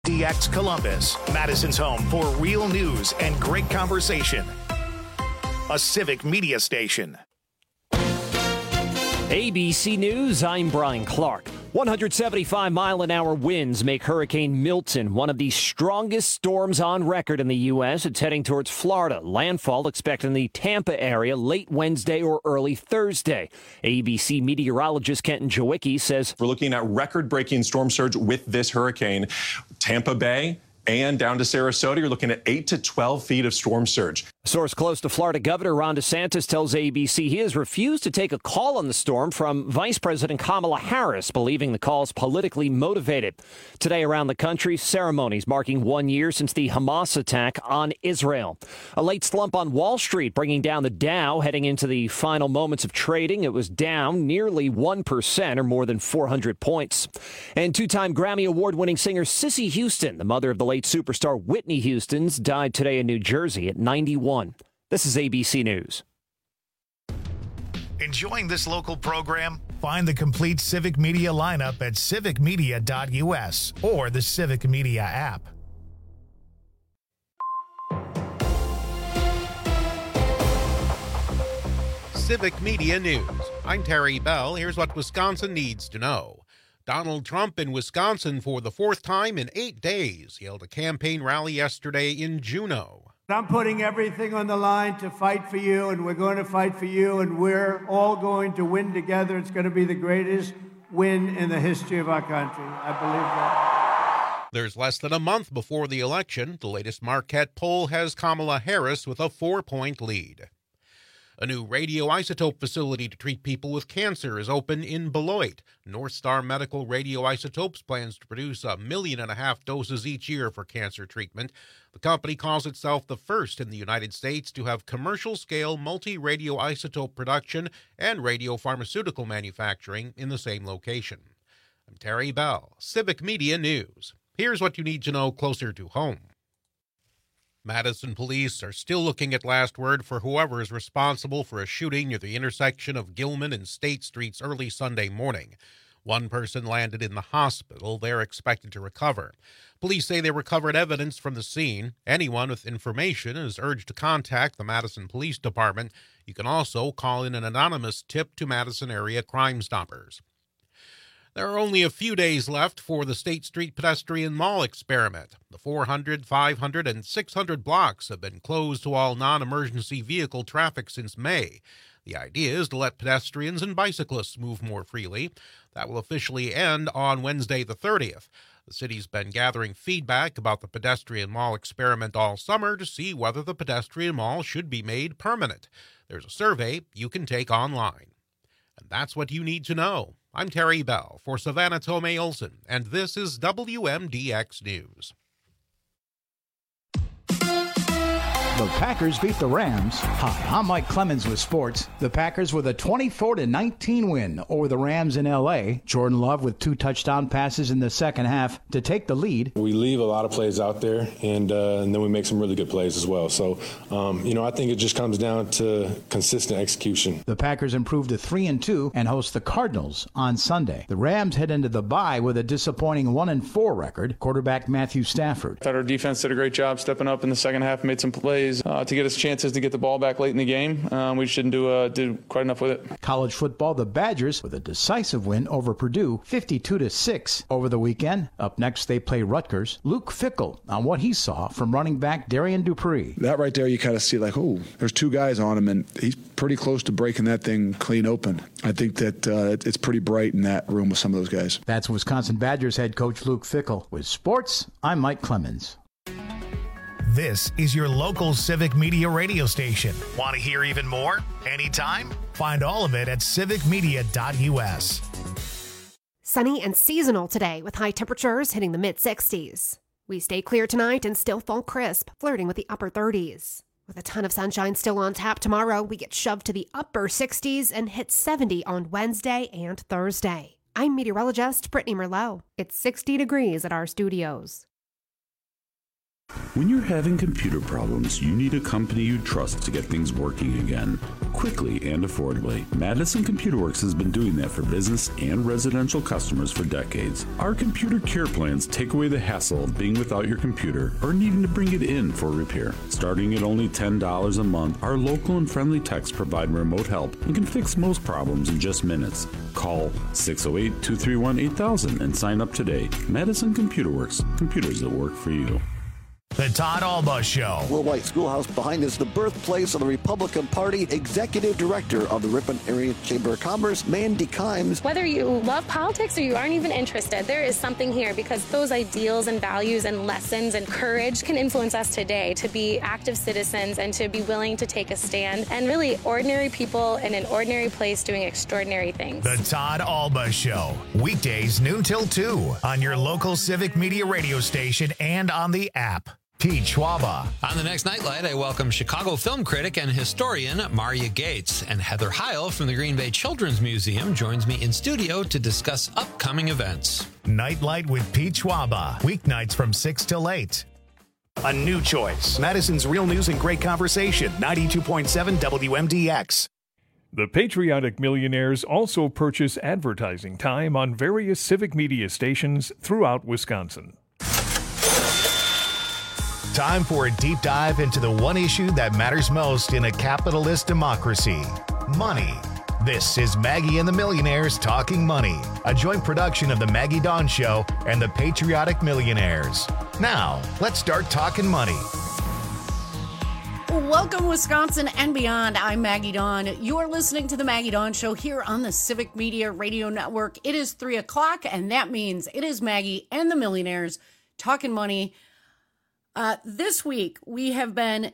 DX Columbus, Madison's home for real news and great conversation. A Civic Media station. ABC News, I'm Brian Clark. 175-mile-an-hour winds make Hurricane Milton one of the strongest storms on record in the U.S. It's heading towards Florida. Landfall expected in the Tampa area late Wednesday or early Thursday. ABC meteorologist Kenton Jawicki says we're looking at record-breaking storm surge with this hurricane. Tampa Bay and down to Sarasota, you're looking at 8 to 12 feet of storm surge. A source close to Florida Governor Ron DeSantis tells ABC he has refused to take a call on the storm from Vice President Kamala Harris, believing the call is politically motivated. Today around the country, ceremonies marking 1 year since the Hamas attack on Israel. A late slump on Wall Street, bringing down the Dow heading into the final moments of trading. It was down nearly 1% or more than 400 points. And two-time Grammy Award-winning singer Cissy Houston, the mother of the late superstar Whitney Houston, died today in New Jersey at 91. This is ABC News. Enjoying this local program? Find the complete Civic Media lineup at civicmedia.us or the Civic Media app. Civic Media News. I'm Terry Bell. Here's what Wisconsin needs to know. Donald Trump in Wisconsin for the fourth time in 8 days. He held a campaign rally yesterday in Juneau. I'm putting everything on the line to fight for you, and we're going to fight for you, and we're all going to win together. It's going to be the greatest win in the history of our country. I believe that. There's less than a month before the election. The latest Marquette poll has Kamala Harris with a 4-point lead. A new radioisotope facility to treat people with cancer is open in Beloit. North Star Medical Radioisotopes plans to produce 1.5 million doses each year for cancer treatment. The company calls itself the first in the United States to have commercial-scale multi-radioisotope production and radiopharmaceutical manufacturing in the same location. I'm Terry Bell, Civic Media News. Here's what you need to know closer to home. Madison police are still looking at last word for whoever is responsible for a shooting near the intersection of Gilman and State Streets early Sunday morning. One person landed in the hospital. They're expected to recover. Police say they recovered evidence from the scene. Anyone with information is urged to contact the Madison Police Department. You can also call in an anonymous tip to Madison area Crime Stoppers. There are only a few days left for the State Street Pedestrian Mall experiment. The 400, 500, and 600 blocks have been closed to all non-emergency vehicle traffic since May. The idea is to let pedestrians and bicyclists move more freely. That will officially end on Wednesday the 30th. The city's been gathering feedback about the pedestrian mall experiment all summer to see whether the pedestrian mall should be made permanent. There's a survey you can take online. And that's what you need to know. I'm Terry Bell for Savannah Tomei Olson, and this is WMDX News. The Packers beat the Rams. Hi, I'm Mike Clemens with sports. The Packers with a 24-19 win over the Rams in L.A. Jordan Love with 2 touchdown passes in the second half to take the lead. We leave a lot of plays out there, and then we make some really good plays as well. So, I think it just comes down to consistent execution. The Packers improved to 3-2 and host the Cardinals on Sunday. The Rams head into the bye with a disappointing 1-4 record. Quarterback Matthew Stafford. I thought our defense did a great job stepping up in the second half, made some plays to get us chances to get the ball back late in the game. We just didn't do quite enough with it. College football, the Badgers with a decisive win over Purdue, 52-6 over the weekend. Up next, they play Rutgers. Luke Fickell on what he saw from running back Darian Dupree. That right there, you kind of see like, oh, there's 2 guys on him, and he's pretty close to breaking that thing clean open. I think that it's pretty bright in that room with some of those guys. That's Wisconsin Badgers head coach Luke Fickell. With sports, I'm Mike Clemens. This is your local Civic Media radio station. Want to hear even more? Anytime? Find all of it at civicmedia.us. Sunny and seasonal today with high temperatures hitting the mid-60s. We stay clear tonight and still fall crisp, flirting with the upper 30s. With a ton of sunshine still on tap tomorrow, we get shoved to the upper 60s and hit 70 on Wednesday and Thursday. I'm meteorologist Brittany Merlot. It's 60 degrees at our studios. When you're having computer problems, you need a company you trust to get things working again, quickly and affordably. Madison Computer Works has been doing that for business and residential customers for decades. Our computer care plans take away the hassle of being without your computer or needing to bring it in for repair. Starting at only $10 a month, our local and friendly techs provide remote help and can fix most problems in just minutes. Call 608-231-8000 and sign up today. Madison Computer Works, computers that work for you. The Todd Alba Show. Will White Schoolhouse behind is the birthplace of the Republican Party. Executive Director of the Ripon Area Chamber of Commerce, Mandy Kimes. Whether you love politics or you aren't even interested, there is something here because those ideals and values and lessons and courage can influence us today to be active citizens and to be willing to take a stand and really ordinary people in an ordinary place doing extraordinary things. The Todd Alba Show. Weekdays noon till 2 on your local Civic Media radio station and on the app. Pete Schwaba. On the next Nightlight, I welcome Chicago film critic and historian Maria Gates, and Heather Heil from the Green Bay Children's Museum joins me in studio to discuss upcoming events. Nightlight with Pete Schwaba. Weeknights from 6 till 8. A new choice. Madison's Real News and Great Conversation. 92.7 WMDX. The Patriotic Millionaires also purchase advertising time on various civic media stations throughout Wisconsin. Time for a deep dive into the one issue that matters most in a capitalist democracy: money. This is Maggie and the Millionaires Talking Money, a joint production of The Maggie Dawn Show and the Patriotic Millionaires. Now, let's start talking money. Welcome, Wisconsin and beyond. I'm Maggie Dawn. You are listening to The Maggie Dawn Show here on the Civic Media Radio Network. It is 3 o'clock, and that means it is Maggie and the Millionaires Talking Money. This week, we have been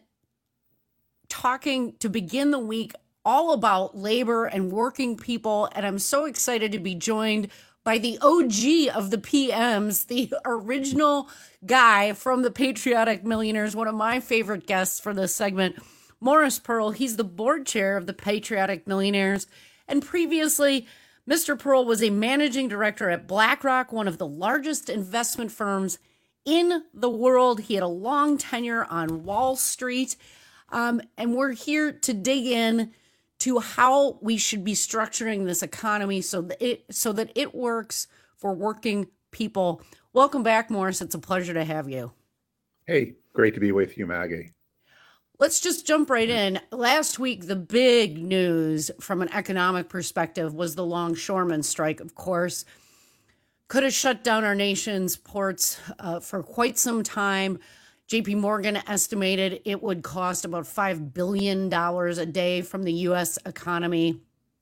talking to begin the week all about labor and working people, and I'm so excited to be joined by the OG of the PMs, the original guy from the Patriotic Millionaires, one of my favorite guests for this segment, Morris Pearl. He's the board chair of the Patriotic Millionaires, and previously, Mr. Pearl was a managing director at BlackRock, one of the largest investment firms in the world. He had a long tenure on Wall Street, and we're here to dig in to how we should be structuring this economy so that it works for working people. Welcome back, Morris. It's a pleasure to have you. Hey, great to be with you, Maggie. Let's just jump right in. Last week, the big news from an economic perspective was the longshoreman strike, of course. Could have shut down our nation's ports for quite some time. JP Morgan estimated it would cost about $5 billion a day from the U.S. economy.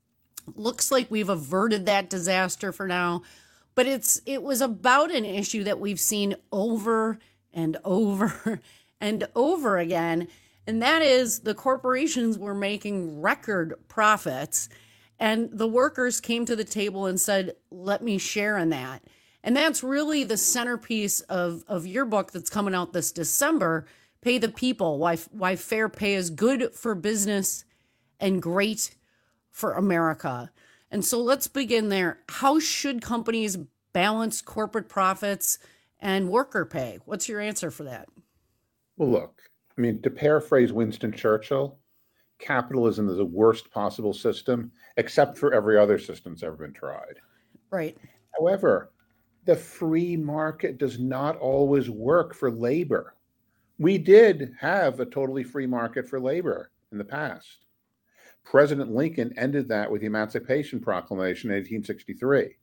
Looks like we've averted that disaster for now, but it was about an issue that we've seen over and over and over again, and that is the corporations were making record profits. And the workers came to the table and said, let me share in that. And that's really the centerpiece of your book that's coming out this December, Pay the People, Why Fair Pay is Good for Business and Great for America. And so let's begin there. How should companies balance corporate profits and worker pay? What's your answer for that? Well, look, I mean, to paraphrase Winston Churchill, capitalism is the worst possible system, except for every other system that's ever been tried. Right. However, the free market does not always work for labor. We did have a totally free market for labor in the past. President Lincoln ended that with the Emancipation Proclamation in 1863.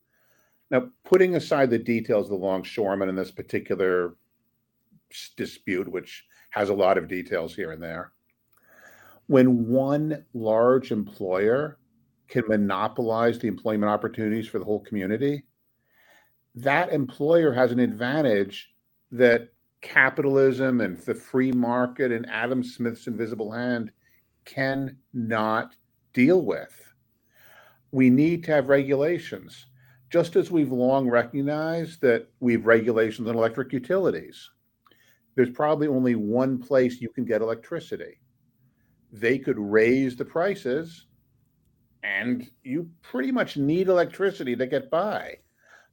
Now, putting aside the details of the longshoremen in this particular dispute, which has a lot of details here and there, when one large employer can monopolize the employment opportunities for the whole community, that employer has an advantage that capitalism and the free market and Adam Smith's invisible hand cannot deal with. We need to have regulations, just as we've long recognized that we have regulations on electric utilities. There's probably only one place you can get electricity. They could raise the prices, and you pretty much need electricity to get by.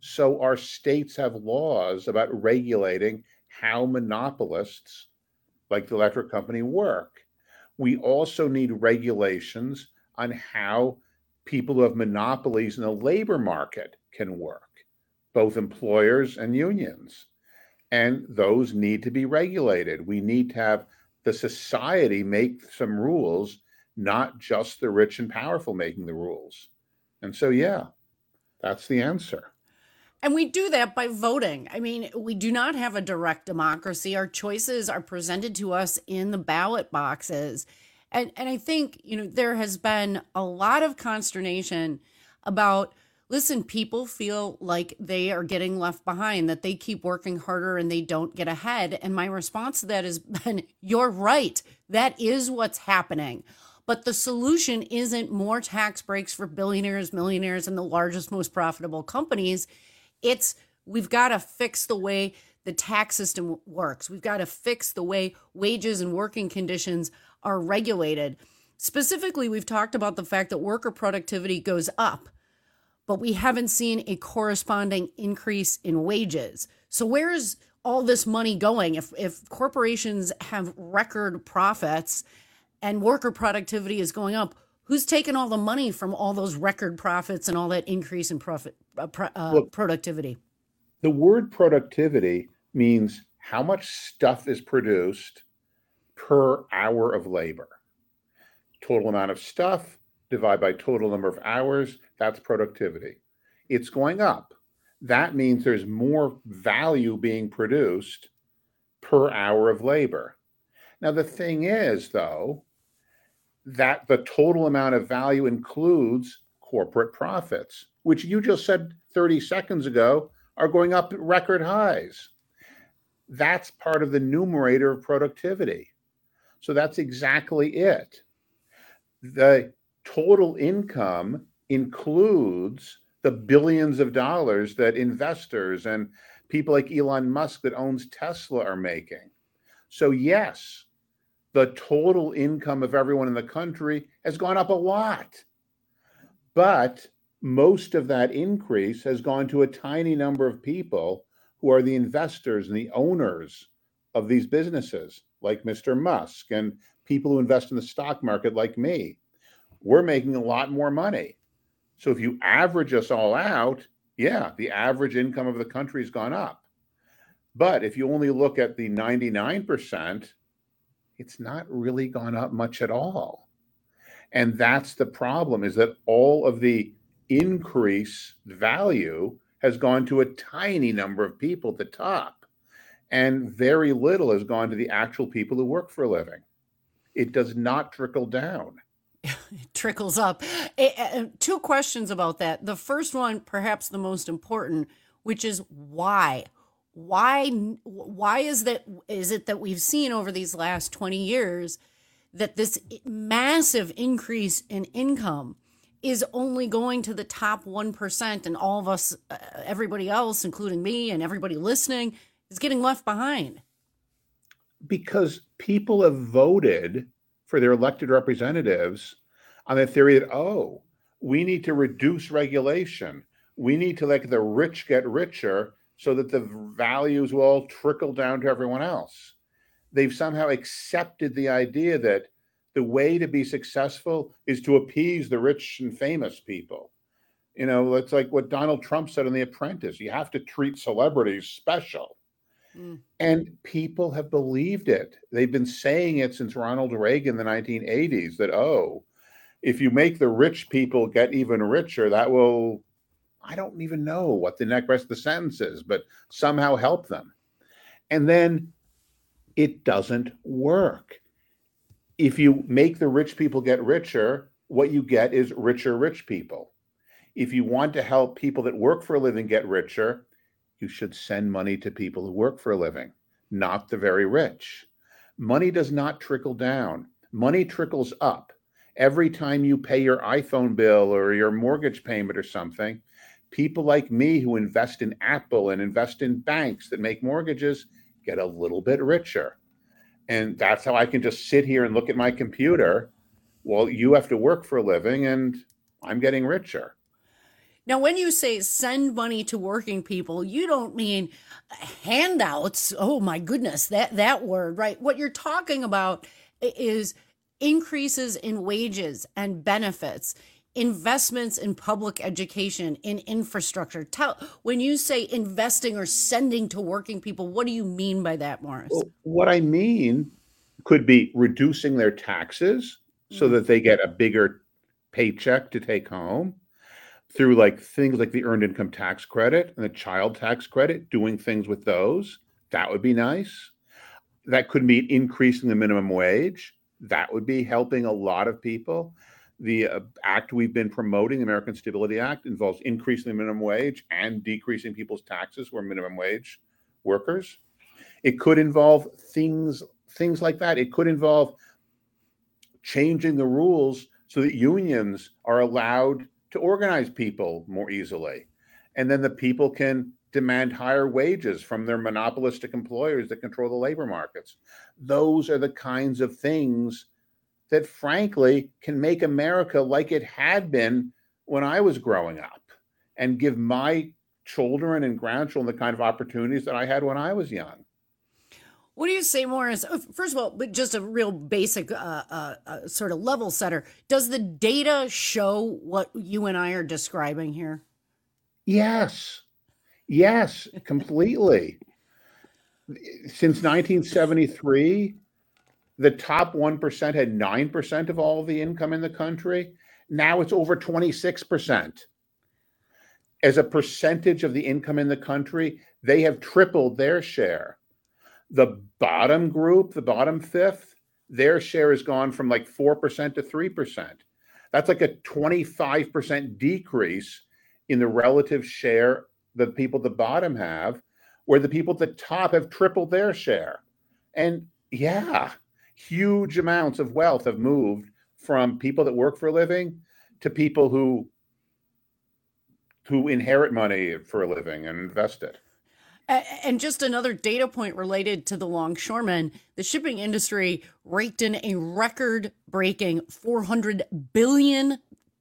So our states have laws about regulating how monopolists like the electric company work. We also need regulations on how people who have monopolies in the labor market can work, both employers and unions. And those need to be regulated. We need to have the society make some rules, not just the rich and powerful making the rules. And so, yeah, that's the answer. And we do that by voting. I mean, we do not have a direct democracy. Our choices are presented to us in the ballot boxes. And I think, there has been a lot of consternation about, listen, people feel like they are getting left behind, that they keep working harder and they don't get ahead. And my response to that has been, you're right. That is what's happening. But the solution isn't more tax breaks for billionaires, millionaires, and the largest, most profitable companies. We've got to fix the way the tax system works. We've got to fix the way wages and working conditions are regulated. Specifically, we've talked about the fact that worker productivity goes up, but we haven't seen a corresponding increase in wages. So where is all this money going? If corporations have record profits and worker productivity is going up, who's taking all the money from all those record profits and all that increase in productivity? The word productivity means how much stuff is produced per hour of labor. Total amount of stuff divided by total number of hours, that's productivity. It's going up. That means there's more value being produced per hour of labor. Now, the thing is, though, that the total amount of value includes corporate profits, which you just said 30 seconds ago are going up at record highs. That's part of the numerator of productivity. So that's exactly it. The total income includes the billions of dollars that investors and people like Elon Musk that owns Tesla are making. So yes, the total income of everyone in the country has gone up a lot. But most of that increase has gone to a tiny number of people who are the investors and the owners of these businesses, like Mr. Musk and people who invest in the stock market like me. We're making a lot more money. So if you average us all out, yeah, the average income of the country has gone up. But if you only look at the 99%, it's not really gone up much at all. And that's the problem, is that all of the increase value has gone to a tiny number of people at the top, and very little has gone to the actual people who work for a living. It does not trickle down. It trickles up. Two questions about that. The first one, perhaps the most important, which is why? Why is it that we've seen over these last 20 years that this massive increase in income is only going to the top 1%, and all of us, everybody else, including me and everybody listening, is getting left behind? Because people have voted for their elected representatives on the theory that, we need to reduce regulation. We need to let the rich get richer so that the values will all trickle down to everyone else. They've somehow accepted the idea that the way to be successful is to appease the rich and famous people. It's like what Donald Trump said in The Apprentice. You have to treat celebrities special. And people have believed it. They've been saying it since Ronald Reagan in the 1980s that, if you make the rich people get even richer, that will, I don't even know what the rest of the sentence is, but somehow help them. And then it doesn't work. If you make the rich people get richer, what you get is richer rich people. If you want to help people that work for a living get richer, you should send money to people who work for a living, not the very rich. Money does not trickle down. Money trickles up. Every time you pay your iPhone bill or your mortgage payment or something, people like me who invest in Apple and invest in banks that make mortgages get a little bit richer. And that's how I can just sit here and look at my computer while you have to work for a living and I'm getting richer. Now, when you say send money to working people, you don't mean handouts. Oh, my goodness, that word, right? What you're talking about is increases in wages and benefits, investments in public education, in infrastructure. When you say investing or sending to working people, what do you mean by that, Morris? Well, what I mean could be reducing their taxes so that they get a bigger paycheck to take home through things like the earned income tax credit and the child tax credit, doing things with those. That would be nice. That could mean increasing the minimum wage. That would be helping a lot of people. The act we've been promoting, the American Stability Act, involves increasing the minimum wage and decreasing people's taxes who are minimum wage workers. It could involve things like that. It could involve changing the rules so that unions are allowed to organize people more easily. And then the people can demand higher wages from their monopolistic employers that control the labor markets. Those are the kinds of things that, frankly, can make America like it had been when I was growing up and give my children and grandchildren the kind of opportunities that I had when I was young. What do you say, Morris? First of all, but just a real basic sort of level setter. Does the data show what you and I are describing here? Yes, completely. Since 1973, the top 1% had 9% of all the income in the country. Now it's over 26%. As a percentage of the income in the country, they have tripled their share. The bottom group, the bottom fifth, their share has gone from 4% to 3%. That's a 25% decrease in the relative share that people at the bottom have, where the people at the top have tripled their share. And huge amounts of wealth have moved from people that work for a living to people who inherit money for a living and invest it. And just another data point related to the longshoremen, the shipping industry raked in a record-breaking $400 billion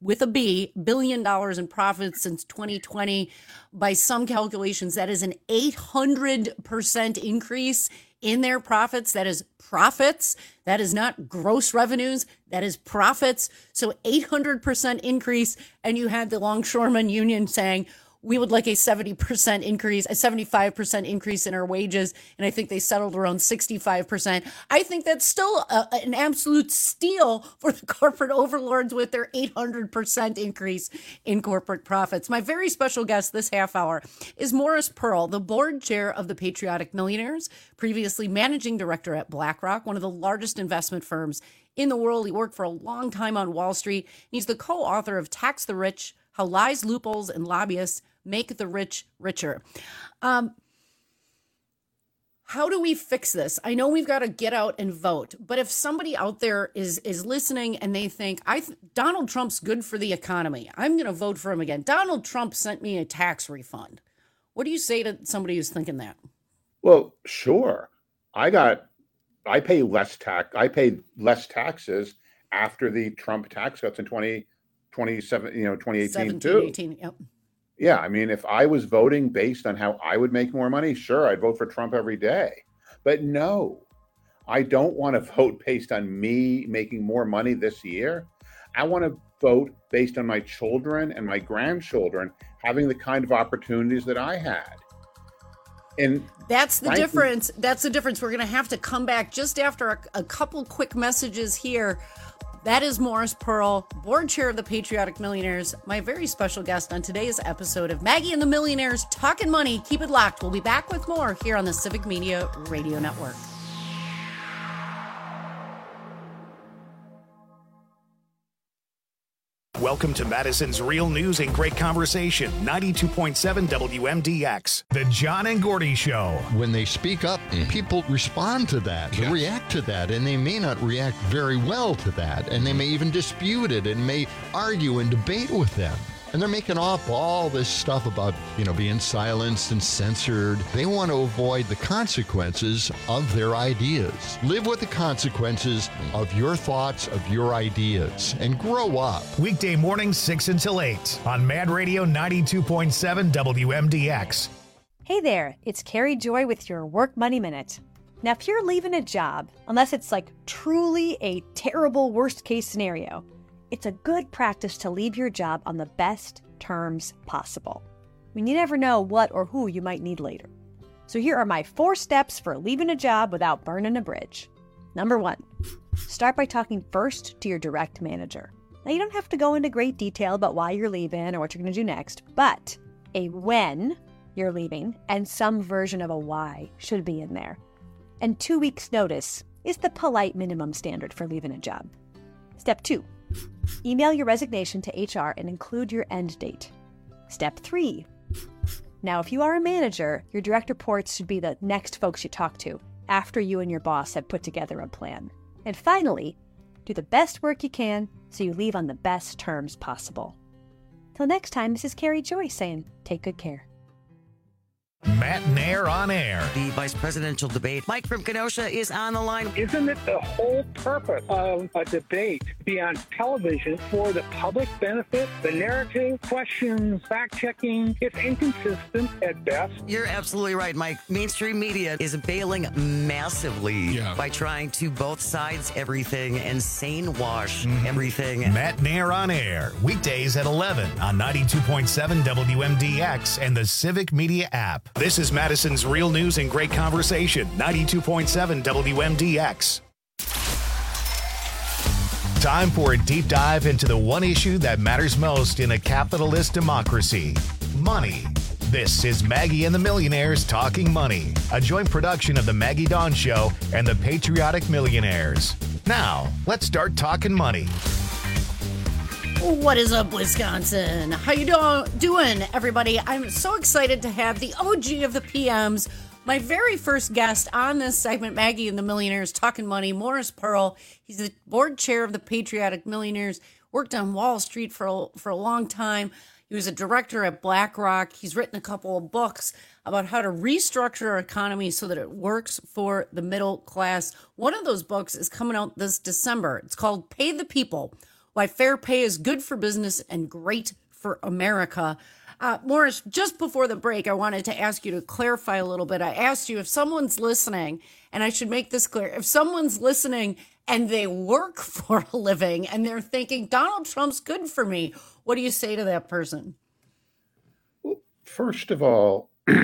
in profits since 2020. By some calculations, that is an 800% increase in their profits. That is profits. That is not gross revenues. That is profits. So 800% increase. And you had the longshoremen union saying, we would like a 70% increase, a 75% increase in our wages. And I think they settled around 65%. I think that's still an absolute steal for the corporate overlords with their 800% increase in corporate profits. My very special guest this half hour is Morris Pearl, the board chair of the Patriotic Millionaires, previously managing director at BlackRock, one of the largest investment firms in the world. He worked for a long time on Wall Street. He's the co-author of Tax the Rich, How Lies, Loopholes, and Lobbyists Make the Rich Richer. How do we fix this? I know we've got to get out and vote, but if somebody out there is listening and they think, Donald Trump's good for the economy, I'm going to vote for him again. Donald Trump sent me a tax refund. What do you say to somebody who's thinking that? Well, sure. I paid less taxes after the Trump tax cuts in 2018 too. 18, yep. Yeah, I mean, if I was voting based on how I would make more money, sure, I'd vote for Trump every day. But no, I don't want to vote based on me making more money this year. I want to vote based on my children and my grandchildren having the kind of opportunities that I had. And that's the difference. That's the difference. We're going to have to come back just after a couple quick messages here. That is Morris Pearl, board chair of the Patriotic Millionaires, my very special guest on today's episode of Maggie and the Millionaires Talking Money. Keep it locked. We'll be back with more here on the Civic Media Radio Network. Welcome to Madison's Real News and Great Conversation, 92.7 WMDX, The John and Gordy Show. When they speak up, people respond to that, they react to that, and they may not react very well to that, and they may even dispute it and may argue and debate with them. And they're making up all this stuff about, being silenced and censored. They want to avoid the consequences of their ideas. Live with the consequences of your thoughts, of your ideas, and grow up. Weekday mornings 6 until 8 on Mad Radio 92.7 WMDX. Hey there, it's Carrie Joy with your Work Money Minute. Now, if you're leaving a job, unless it's like truly a terrible worst case scenario, it's a good practice to leave your job on the best terms possible. I mean, you never know what or who you might need later. So here are my 4 steps for leaving a job without burning a bridge. Number 1, start by talking first to your direct manager. Now, you don't have to go into great detail about why you're leaving or what you're going to do next, but a when you're leaving and some version of a why should be in there. And 2 weeks' notice is the polite minimum standard for leaving a job. Step 2, email your resignation to HR and include your end date. Step 3, now if you are a manager, your direct reports should be the next folks you talk to after you and your boss have put together a plan. And finally, do the best work you can so you leave on the best terms possible. Till next time, this is Carrie Joy saying, take good care. Matt Nair on air. The vice presidential debate. Mike from Kenosha is on the line. Isn't it the whole purpose of a debate to be on television for the public benefit? The narrative, questions, fact-checking, it's inconsistent at best. You're absolutely right, Mike. Mainstream media is bailing massively by trying to both sides everything and sane wash everything. Matt Nair on air. Weekdays at 11 on 92.7 WMDX and the Civic Media app. This is Madison's Real News and Great Conversation, 92.7 WMDX. Time for a deep dive into the one issue that matters most in a capitalist democracy: money. This is Maggie and the Millionaires Talking Money, a joint production of the Maggie Dawn Show and the Patriotic Millionaires. Now, let's start talking money. What is up, Wisconsin? How you doing, everybody? I'm so excited to have the OG of the PMs, my very first guest on this segment, Maggie and the Millionaires Talking Money, Morris Pearl. He's the board chair of the Patriotic Millionaires, worked on Wall Street for a long time. He was a director at BlackRock. He's written a couple of books about how to restructure our economy so that it works for the middle class. One of those books is coming out this December. It's called Pay the People: Why Fair Pay is Good for Business and Great for America. Morris, just before the break, I wanted to ask you to clarify a little bit. I asked you if someone's listening, and I should make this clear, if someone's listening and they work for a living and they're thinking, Donald Trump's good for me, what do you say to that person? Well, first of all,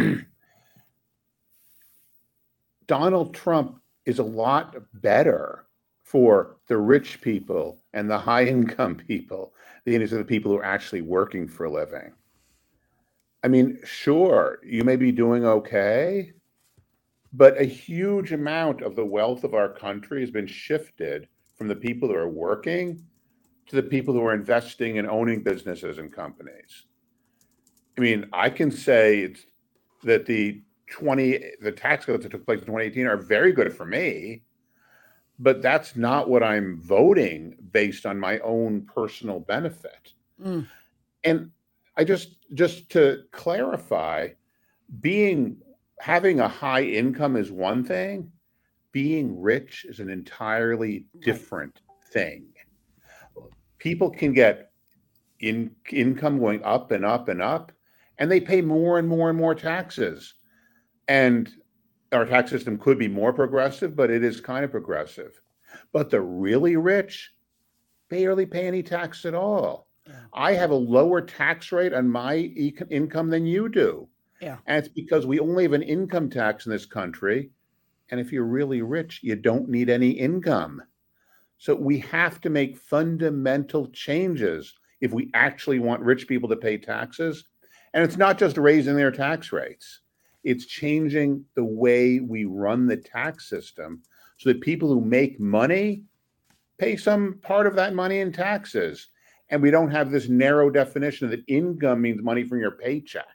Donald Trump is a lot better for the rich people and the high-income people than the people who are actually working for a living. I mean, sure, you may be doing okay, but a huge amount of the wealth of our country has been shifted from the people who are working to the people who are investing and owning businesses and companies. I mean, I can say that the tax cuts that took place in 2018 are very good for me, but that's not what I'm voting based on my own personal benefit. And I just to clarify, having a high income is one thing, being rich is an entirely different thing. People can get income going up and up and up, and they pay more and more and more taxes. And our tax system could be more progressive, but it is kind of progressive. But the really rich barely pay any tax at all. Yeah. I have a lower tax rate on my income than you do. Yeah. And it's because we only have an income tax in this country. And if you're really rich, you don't need any income. So we have to make fundamental changes if we actually want rich people to pay taxes. And it's not just raising their tax rates. It's changing the way we run the tax system so that people who make money pay some part of that money in taxes. And we don't have this narrow definition that income means money from your paycheck.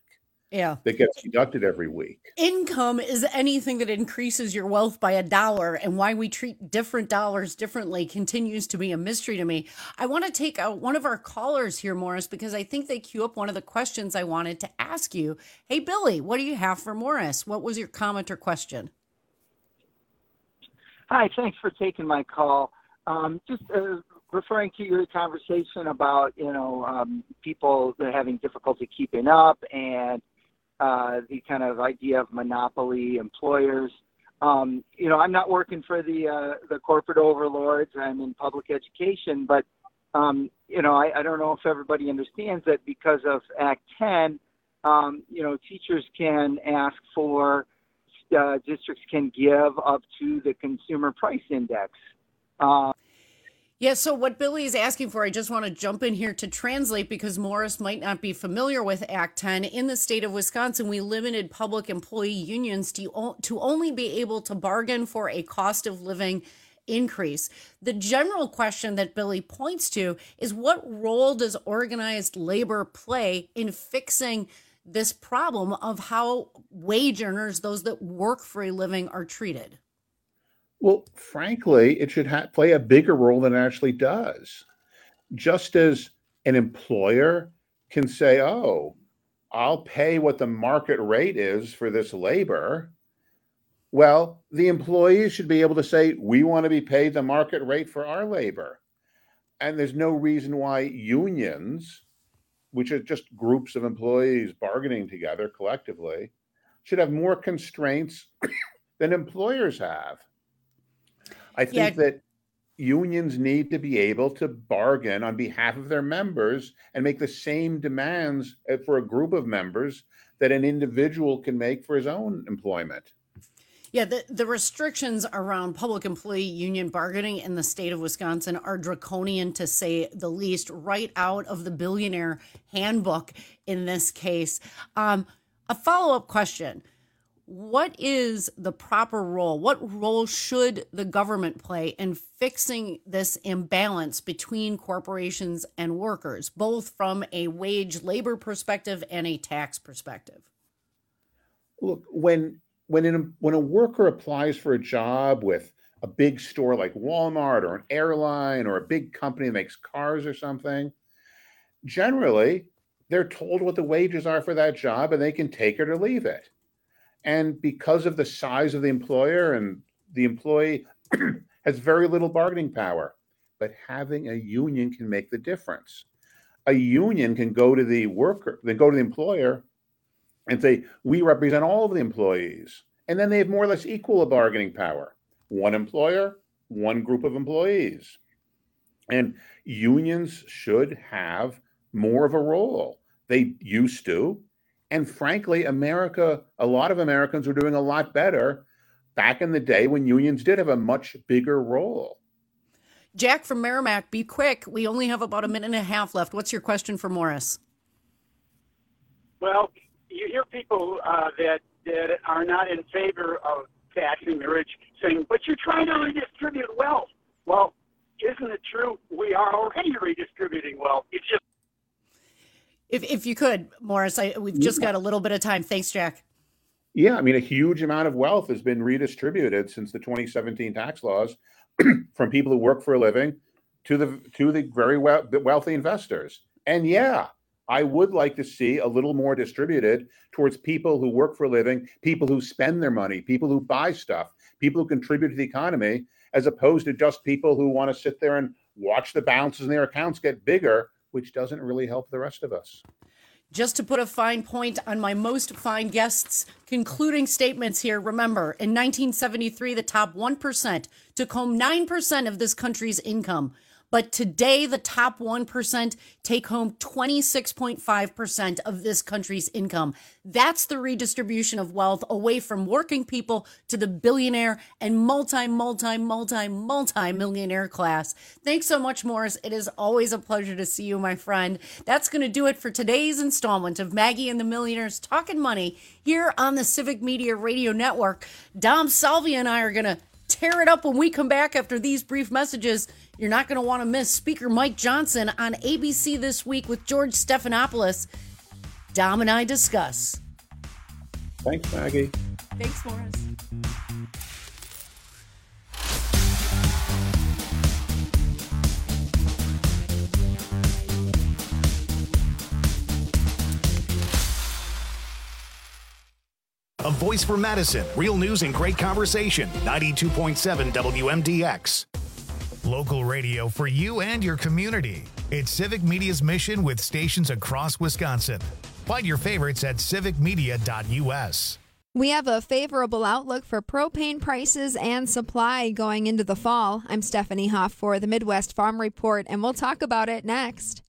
that gets deducted every week. Income is anything that increases your wealth by $1, and why we treat different dollars differently continues to be a mystery to me. I want to take one of our callers here, Morris, because I think they queue up one of the questions I wanted to ask you. Hey, Billy, what do you have for Morris? What was your comment or question? Hi, thanks for taking my call. Just referring to your conversation about, people that are having difficulty keeping up and the kind of idea of monopoly employers. I'm not working for the corporate overlords. I'm in public education, but, I don't know if everybody understands that because of Act 10, teachers can ask for, districts can give up to the consumer price index. Yeah, so what Billy is asking for, I just want to jump in here to translate because Morris might not be familiar with Act 10. In the state of Wisconsin, we limited public employee unions to only be able to bargain for a cost of living increase. The general question that Billy points to is, what role does organized labor play in fixing this problem of how wage earners, those that work for a living, are treated? Well, frankly, it should play a bigger role than it actually does. Just as an employer can say, oh, I'll pay what the market rate is for this labor. Well, the employees should be able to say, we want to be paid the market rate for our labor. And there's no reason why unions, which are just groups of employees bargaining together collectively, should have more constraints than employers have. I think that unions need to be able to bargain on behalf of their members and make the same demands for a group of members that an individual can make for his own employment. Yeah, the restrictions around public employee union bargaining in the state of Wisconsin are draconian, to say the least, right out of the billionaire handbook in this case. A follow-up question. What is the proper role? What role should the government play in fixing this imbalance between corporations and workers, both from a wage labor perspective and a tax perspective? Look, when a worker applies for a job with a big store like Walmart or an airline or a big company that makes cars or something, generally they're told what the wages are for that job and they can take it or leave it. And because of the size of the employer, and the employee has very little bargaining power, but having a union can make the difference. A union can go to the worker, then go to the employer and say, we represent all of the employees. And then they have more or less equal bargaining power. One employer, one group of employees. And unions should have more of a role. They used to. And frankly, a lot of Americans were doing a lot better back in the day when unions did have a much bigger role. Jack from Merrimack, be quick. We only have about a minute and a half left. What's your question for Morris? Well, you hear people that are not in favor of taxing the rich saying, but you're trying to redistribute wealth. Well, isn't it true? We are already redistributing wealth. It's just If you could, Morris, we've just got a little bit of time. Thanks, Jack. Yeah, I mean, a huge amount of wealth has been redistributed since the 2017 tax laws from people who work for a living to the very wealthy investors. And yeah, I would like to see a little more distributed towards people who work for a living, people who spend their money, people who buy stuff, people who contribute to the economy, as opposed to just people who want to sit there and watch the balances in their accounts get bigger, which doesn't really help the rest of us. Just to put a fine point on my most fine guests' concluding statements here, remember, in 1973, the top 1% took home 9% of this country's income. But today, the top 1% take home 26.5% of this country's income. That's the redistribution of wealth away from working people to the billionaire and multi-millionaire class. Thanks so much, Morris. It is always a pleasure to see you, my friend. That's going to do it for today's installment of Maggie and the Millionaires Talking Money here on the Civic Media Radio Network. Dom Salvia and I are going to tear it up when we come back after these brief messages. You're not going to want to miss Speaker Mike Johnson on ABC This Week with George Stephanopoulos. Dom and I discuss Thanks, Maggie. Thanks, Morris. A voice for Madison. Real news and great conversation. 92.7 WMDX. Local radio for you and your community. It's Civic Media's mission with stations across Wisconsin. Find your favorites at civicmedia.us. We have a favorable outlook for propane prices and supply going into the fall. I'm Stephanie Hoff for the Midwest Farm Report, and we'll talk about it next.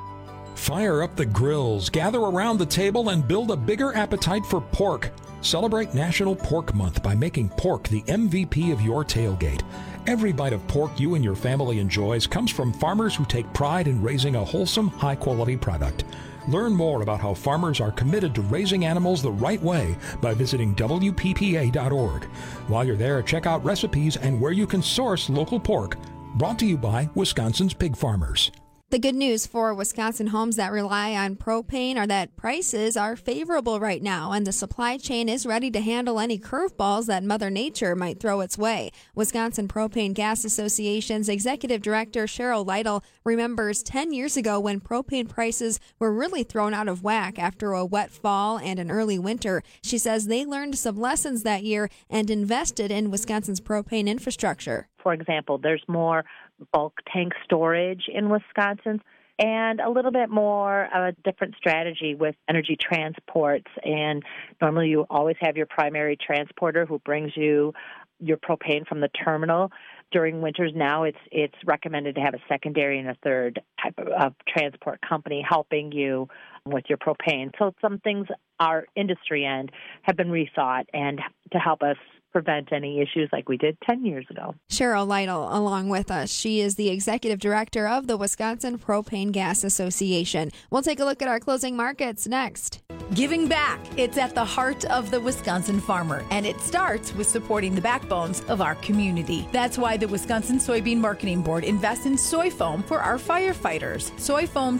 Fire up the grills, gather around the table, and build a bigger appetite for pork. Celebrate National Pork Month by making pork the MVP of your tailgate. Every bite of pork you and your family enjoys comes from farmers who take pride in raising a wholesome, high-quality product. Learn more about how farmers are committed to raising animals the right way by visiting WPPA.org. While you're there, check out recipes and where you can source local pork. Brought to you by Wisconsin's Pig Farmers. The good news for Wisconsin homes that rely on propane are that prices are favorable right now, and the supply chain is ready to handle any curveballs that Mother Nature might throw its way. Wisconsin Propane Gas Association's Executive Director Cheryl Lytle remembers 10 years ago when propane prices were really thrown out of whack after a wet fall and an early winter. She says they learned some lessons that year and invested in Wisconsin's propane infrastructure. For example, there's more bulk tank storage in Wisconsin and a little bit more of a different strategy with energy transports. And normally you always have your primary transporter who brings you your propane from the terminal. During winters now, it's recommended to have a secondary and a third type of transport company helping you with your propane. So some things our industry end have been rethought and to help us prevent any issues like we did 10 years ago. Cheryl Lytle along with us. She is the executive director of the Wisconsin Propane Gas Association. We'll take a look at our closing markets next. Giving back. It's at the heart of the Wisconsin farmer, and it starts with supporting the backbones of our community. That's why the Wisconsin Soybean Marketing Board invests in soy foam for our firefighters. Soy foam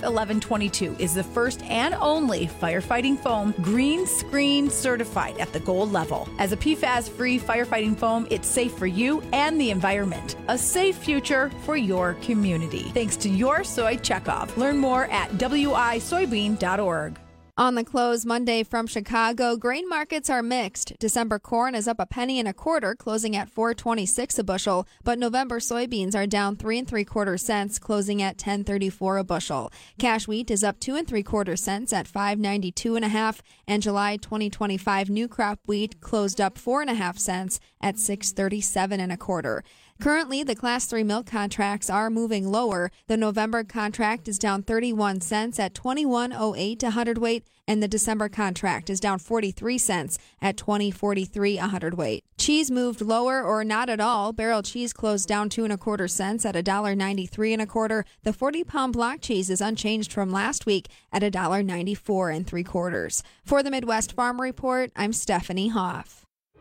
TF1122 is the first and only firefighting foam green screen certified at the gold level. As a PFAS-free firefighting foam, it's safe for you and the environment. A safe future for your community. Thanks to your soy checkoff. Learn more at wisoybean.org. On the close Monday from Chicago, grain markets are mixed. December corn is up 1 1.25 pennies, closing at $4.26 a bushel, but November soybeans are down 3 3/4 cents, closing at $10.34 a bushel. Cash wheat is up 2 3/4 cents at $5.92.5, and July 2025 new crop wheat closed up 4.5 cents at $6.37 1/4. Currently, the Class 3 milk contracts are moving lower. The November contract is down 31 cents at $21.08 a hundredweight, and the December contract is down 43 cents at $20.43 a hundredweight. Cheese moved lower or not at all. Barrel cheese closed down 2 1/4 cents at $1.93 1/4. The 40-pound block cheese is unchanged from last week at $1.94 3/4. For the Midwest Farm Report, I'm Stephanie Hoff.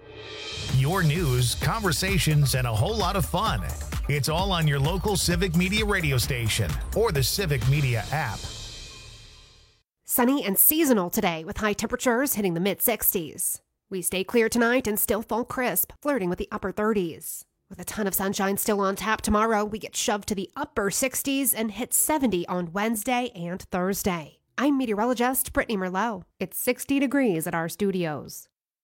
Your news, conversations, and a whole lot of fun. It's all on your local Civic Media radio station or the Civic Media app. Sunny and seasonal today with high temperatures hitting the mid-60s. We stay clear tonight and still fall crisp, flirting with the upper 30s. With a ton of sunshine still on tap tomorrow, we get shoved to the upper 60s and hit 70 on Wednesday and Thursday. I'm meteorologist Brittany Merlot. It's 60 degrees at our studios.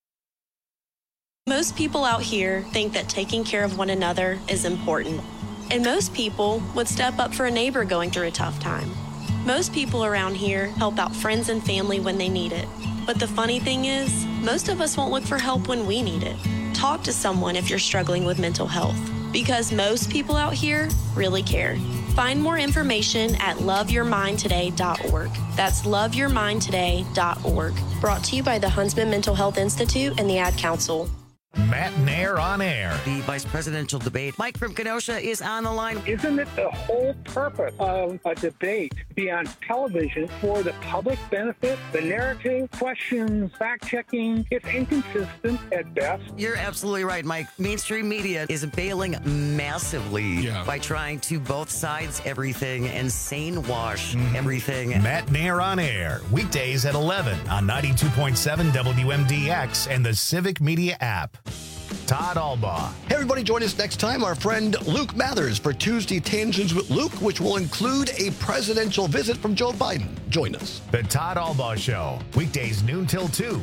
Most people out here think that taking care of one another is important. And most people would step up for a neighbor going through a tough time. Most people around here help out friends and family when they need it. But the funny thing is, most of us won't look for help when we need it. Talk to someone if you're struggling with mental health, because most people out here really care. Find more information at loveyourmindtoday.org. That's loveyourmindtoday.org. Brought to you by the Huntsman Mental Health Institute and the Ad Council. Matt Nair on air. The vice presidential debate. Mike from Kenosha is on the line. Isn't it the whole purpose of a debate to be on television for the public benefit? The narrative, questions, fact-checking, it's inconsistent at best. You're absolutely right, Mike. Mainstream media is bailing massively by trying to both sides everything and sane wash everything. Matt Nair on air. Weekdays at 11 on 92.7 WMDX and the Civic Media app. Todd Albaugh. Hey, everybody, join us next time. Our friend Luke Mathers for Tuesday Tangents with Luke, which will include a presidential visit from Joe Biden. Join us. The Todd Albaugh Show. Weekdays noon till 2.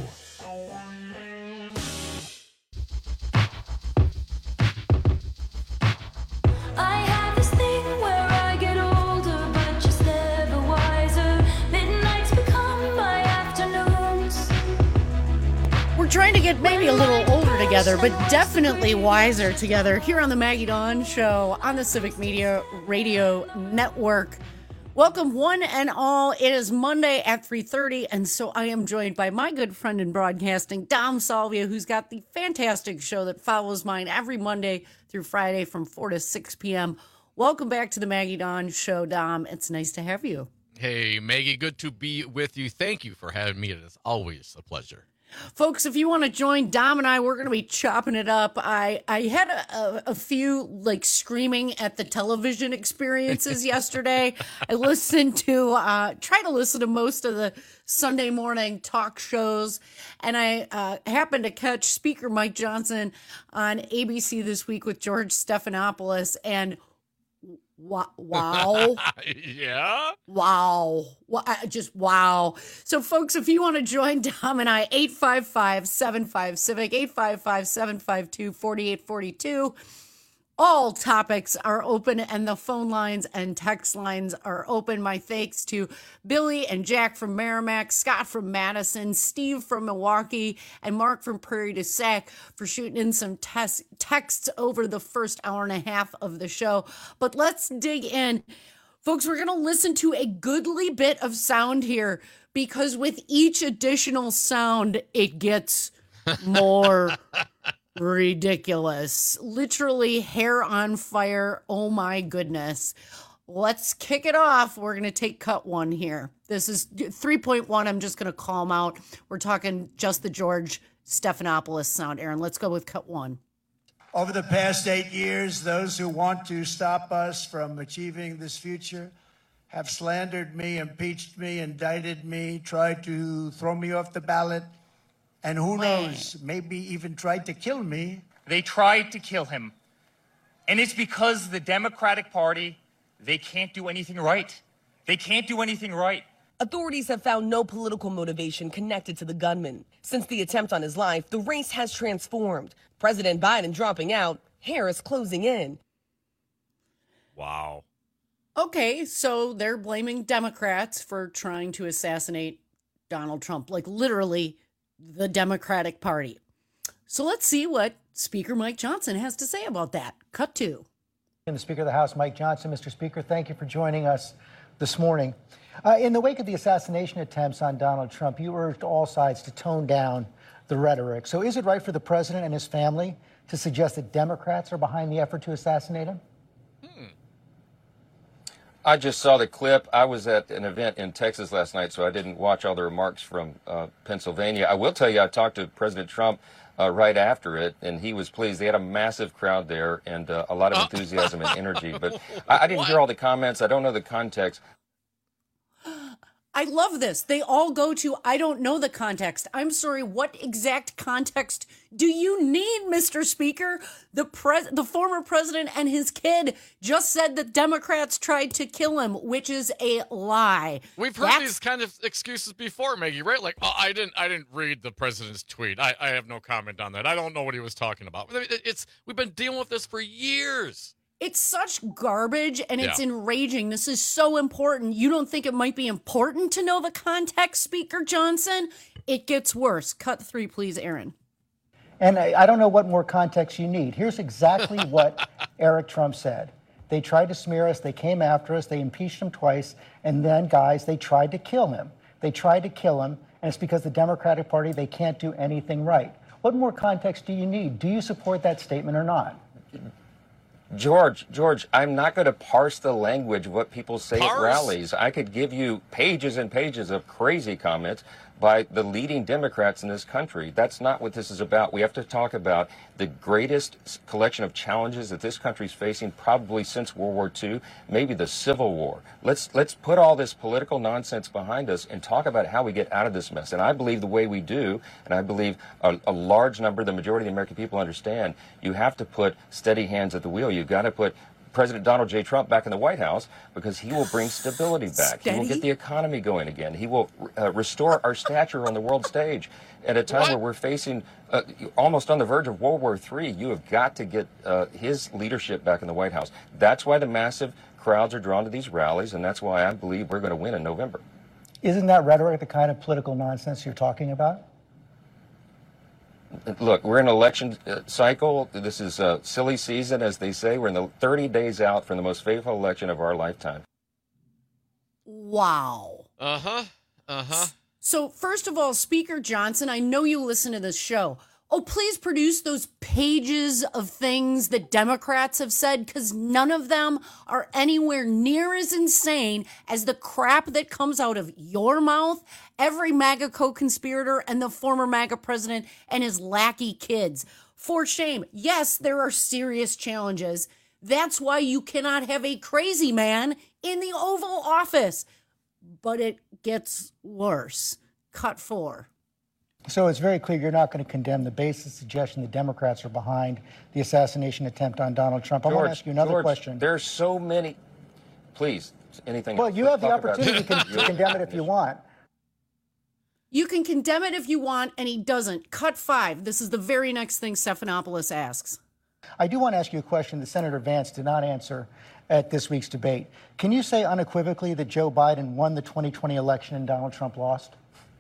Trying to get maybe a little older together, but definitely wiser together here on the Maggie Dawn Show on the Civic Media Radio Network. Welcome one and all. It is Monday at 3:30, and so I am joined by my good friend in broadcasting, Dom Salvia, who's got the fantastic show that follows mine every Monday through Friday from 4 to 6 p.m. Welcome back to the Maggie Dawn Show, Dom. It's nice to have you. Hey, Maggie, good to be with you. Thank you for having me. It is always a pleasure. Folks, if you want to join Dom and I, we're going to be chopping it up. I had a few like screaming at the television experiences yesterday. I listened to, try to listen to most of the Sunday morning talk shows. And I happened to catch Speaker Mike Johnson on ABC This Week with George Stephanopoulos, and wow. Yeah? Wow. Just wow. So, folks, if you want to join Dom and I, 855-75-CIVIC, 855-752-4842. All topics are open, and the phone lines and text lines are open. My thanks to Billy and Jack from Merrimack, Scott from Madison, Steve from Milwaukee, and Mark from Prairie du Sac for shooting in some texts over the first hour and a half of the show. But let's dig in. Folks, we're going to listen to a goodly bit of sound here, because with each additional sound, it gets more ridiculous. Literally hair on fire. Oh my goodness. Let's kick it off. We're going to take cut one here. This is 3.1. I'm just going to call them out. We're talking just the George Stephanopoulos sound. Aaron, let's go with cut one. Over the past 8 years, those who want to stop us from achieving this future have slandered me, impeached me, indicted me, tried to throw me off the ballot, and who knows, maybe even tried to kill me. They tried to kill him. And it's because the Democratic Party, they can't do anything right. They can't do anything right. Authorities have found no political motivation connected to the gunman. Since the attempt on his life, the race has transformed. President Biden dropping out, Harris closing in. Wow. Okay, so they're blaming Democrats for trying to assassinate Donald Trump, like literally the Democratic Party. So let's see what Speaker Mike Johnson has to say about that. Cut two. And the Speaker of the House, Mike Johnson. Mr. Speaker, thank you for joining us this morning. In the wake of the assassination attempts on Donald Trump, you urged all sides to tone down the rhetoric. So is it right for the president and his family to suggest that Democrats are behind the effort to assassinate him? I just saw the clip. I was at an event in Texas last night, so I didn't watch all the remarks from Pennsylvania. I will tell you, I talked to President Trump right after it, and he was pleased. They had a massive crowd there and a lot of enthusiasm and energy. But I didn't hear all the comments. I don't know the context. I love this. They all go to, I don't know the context. I'm sorry, what exact context do you need, Mr. Speaker? The former president and his kid just said that Democrats tried to kill him, which is a lie. We've heard these kind of excuses before, Maggie, right? Like, oh, I didn't read the president's tweet. I have no comment on that. I don't know what he was talking about. We've been dealing with this for years. It's such garbage, and it's enraging. This is so important. You don't think it might be important to know the context, Speaker Johnson? It gets worse. Cut three, please, Aaron. And I don't know what more context you need. Here's exactly what Eric Trump said. They tried to smear us. They came after us. They impeached him twice. And then, guys, they tried to kill him. They tried to kill him, and it's because the Democratic Party, they can't do anything right. What more context do you need? Do you support that statement or not? George, I'm not going to parse the language of what people say at rallies. I could give you pages and pages of crazy comments by the leading Democrats in this country. That's not what this is about. We have to talk about the greatest collection of challenges that this country's facing probably since World War II, maybe the Civil War. Let's put all this political nonsense behind us and talk about how we get out of this mess. And I believe the way we do, and I believe a large number, the majority of the American people understand, you have to put steady hands at the wheel. You've got to put President Donald J. Trump back in the White House because he will bring stability back. He will get the economy going again. He will restore our stature on the world stage. At a time where we're facing almost on the verge of World War III, you have got to get his leadership back in the White House. That's why the massive crowds are drawn to these rallies, and that's why I believe we're going to win in November. Isn't that rhetoric the kind of political nonsense you're talking about? Look, we're in an election cycle. This is a silly season, as they say. We're in the 30 days out from the most faithful election of our lifetime. Wow. So, first of all, Speaker Johnson, I know you listen to this show. Oh, please produce those pages of things that Democrats have said, because none of them are anywhere near as insane as the crap that comes out of your mouth, every MAGA co-conspirator, and the former MAGA president and his lackey kids. For shame. Yes, there are serious challenges. That's why you cannot have a crazy man in the Oval Office. But it gets worse. Cut 4. So it's very clear you're not going to condemn the baseless suggestion the Democrats are behind the assassination attempt on Donald Trump. I want to ask you another question. There's so many. Please, anything. Well, you have the opportunity to condemn it if you want. You can condemn it if you want, and he doesn't. Cut 5. This is the very next thing Stephanopoulos asks. I do want to ask you a question that Senator Vance did not answer at this week's debate. Can you say unequivocally that Joe Biden won the 2020 election and Donald Trump lost?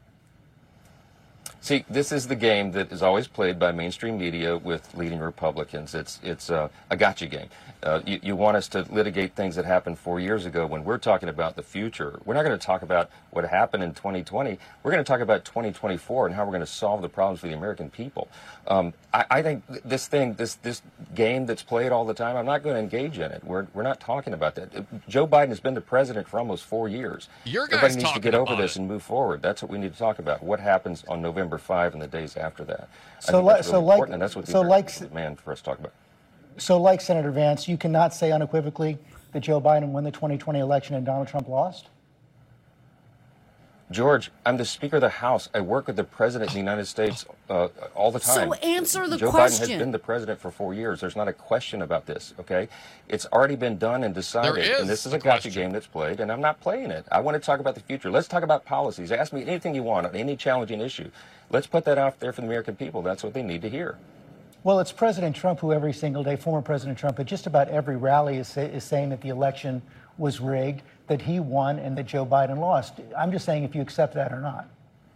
See, this is the game that is always played by mainstream media with leading Republicans. It's a gotcha game. You want us to litigate things that happened 4 years ago when we're talking about the future. We're not going to talk about what happened in 2020. We're going to talk about 2024 and how we're going to solve the problems for the American people. I think this game that's played all the time, I'm not going to engage in it. We're not talking about that. Joe Biden has been the president for almost 4 years. Everybody needs to get over this and move forward. That's what we need to talk about. What happens on November 5 and the days after that. I think that's really important, and that's what the American demand for us to talk about. So like Senator Vance, you cannot say unequivocally that Joe Biden won the 2020 election and Donald Trump lost? George, I'm the Speaker of the House. I work with the President of the United States all the time. So answer the Joe question. Biden has been the president for 4 years. There's not a question about this, okay? It's already been done and decided. And this is a gotcha game that's played, and I'm not playing it. I want to talk about the future. Let's talk about policies. Ask me anything you want on any challenging issue. Let's put that out there for the American people. That's what they need to hear. Well, it's President Trump who every single day, former President Trump, at just about every rally is saying that the election was rigged, that he won, and that Joe Biden lost. I'm just saying if you accept that or not.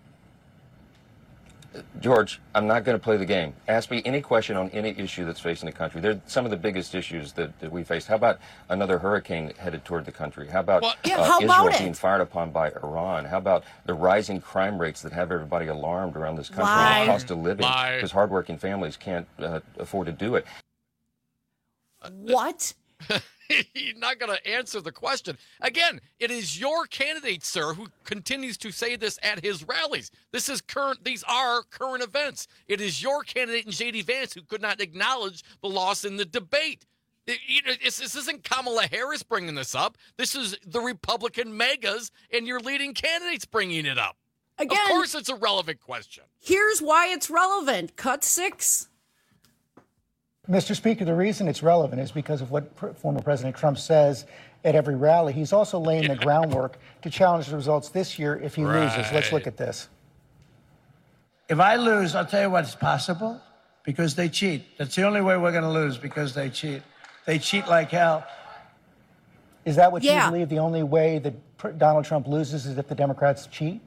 George, I'm not going to play the game. Ask me any question on any issue that's facing the country. They're some of the biggest issues that we face. How about another hurricane headed toward the country? How about Israel being fired upon by Iran? How about the rising crime rates that have everybody alarmed around this country? And the cost of living because hardworking families can't afford to do it. What? He's not going to answer the question. Again, it is your candidate, sir, who continues to say this at his rallies. This is current. These are current events. It is your candidate in J.D. Vance who could not acknowledge the loss in the debate. This isn't Kamala Harris bringing this up. This is the Republican megas and your leading candidates bringing it up. Again, of course it's a relevant question. Here's why it's relevant. Cut 6. Mr. Speaker, the reason it's relevant is because of what former President Trump says at every rally. He's also laying the groundwork to challenge the results this year if he loses. Let's look at this. If I lose, I'll tell you what's possible, because they cheat. That's the only way we're going to lose, because they cheat. They cheat like hell. Is that what you believe? The only way that Donald Trump loses is if the Democrats cheat?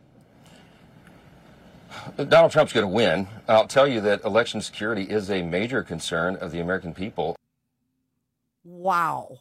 Donald Trump's going to win. I'll tell you that election security is a major concern of the American people. Wow.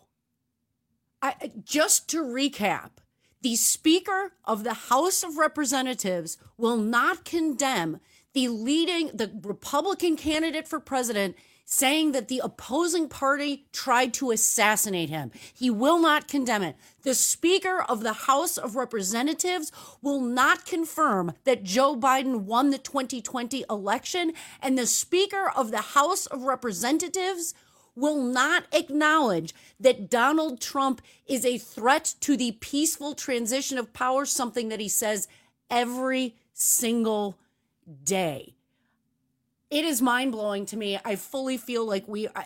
Just to recap, the Speaker of the House of Representatives will not condemn the Republican candidate for president, saying that the opposing party tried to assassinate him. He will not condemn it. The Speaker of the House of Representatives will not confirm that Joe Biden won the 2020 election, and the Speaker of the House of Representatives will not acknowledge that Donald Trump is a threat to the peaceful transition of power, something that he says every single day. It is mind-blowing to me. I fully feel like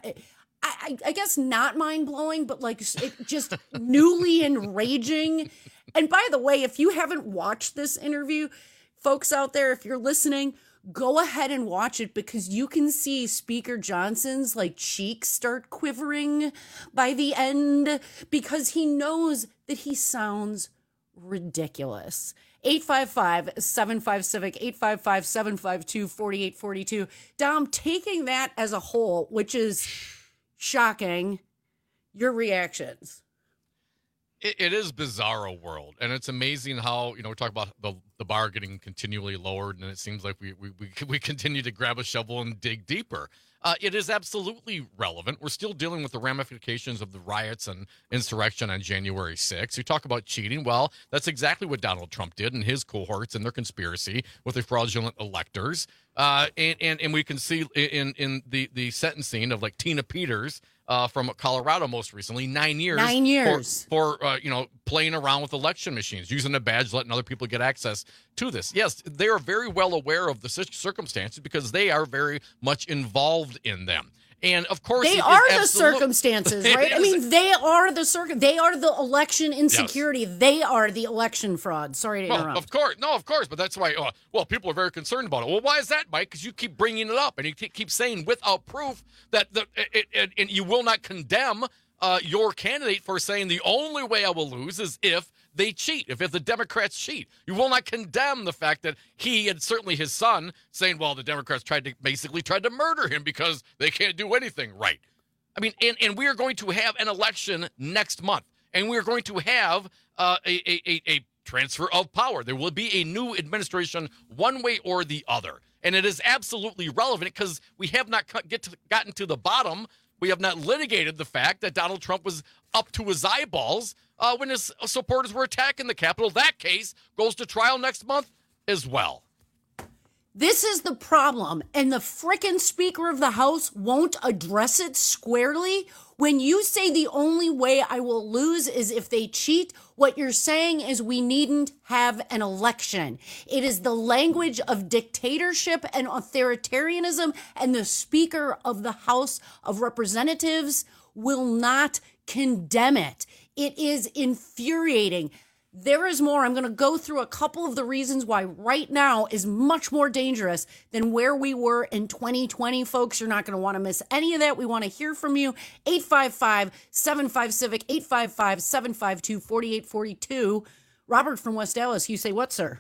I guess not mind-blowing, but like it just newly enraging. And by the way, if you haven't watched this interview, folks out there, if you're listening, go ahead and watch it, because you can see Speaker Johnson's like cheeks start quivering by the end, because he knows that he sounds ridiculous. 855-75-CIVIC, 855-752-4842. Dom, taking that as a whole, which is shocking, your reactions? It is bizarro world, and it's amazing how, we talk about the bar getting continually lowered, and it seems like we continue to grab a shovel and dig deeper. It is absolutely relevant. We're still dealing with the ramifications of the riots and insurrection on January 6th. You talk about cheating. Well, that's exactly what Donald Trump did and his cohorts and their conspiracy with the fraudulent electors. And we can see in the sentencing of like Tina Peters from Colorado most recently, 9 years. 9 years. For playing around with election machines, using a badge, letting other people get access to this. Yes, they are very well aware of the circumstances because they are very much involved in them. And of course, they are the circumstances, right? I mean, they are the election insecurity. Yes. They are the election fraud. Sorry to interrupt. Of course. But that's why, people are very concerned about it. Well, why is that, Mike? Because you keep bringing it up and you keep saying without proof that and you will not condemn your candidate for saying the only way I will lose is if they cheat, if the Democrats cheat. You will not condemn the fact that he and certainly his son saying, well, the Democrats tried to murder him because they can't do anything right. I mean, and we are going to have an election next month, and we are going to have a transfer of power. There will be a new administration one way or the other. And it is absolutely relevant because we have not gotten to the bottom. We have not litigated the fact that Donald Trump was up to his eyeballs when his supporters were attacking the Capitol. That case goes to trial next month as well. This is the problem, and the frickin' Speaker of the House won't address it squarely. When you say the only way I will lose is if they cheat, what you're saying is we needn't have an election. It is the language of dictatorship and authoritarianism, and the Speaker of the House of Representatives will not condemn it. It is infuriating. There is more. I'm going to go through a couple of the reasons why right now is much more dangerous than where we were in 2020, folks. You're not going to want to miss any of that. We want to hear from you. 855-75-CIVIC, 855-752-4842. Robert from West Dallas, you say what, sir?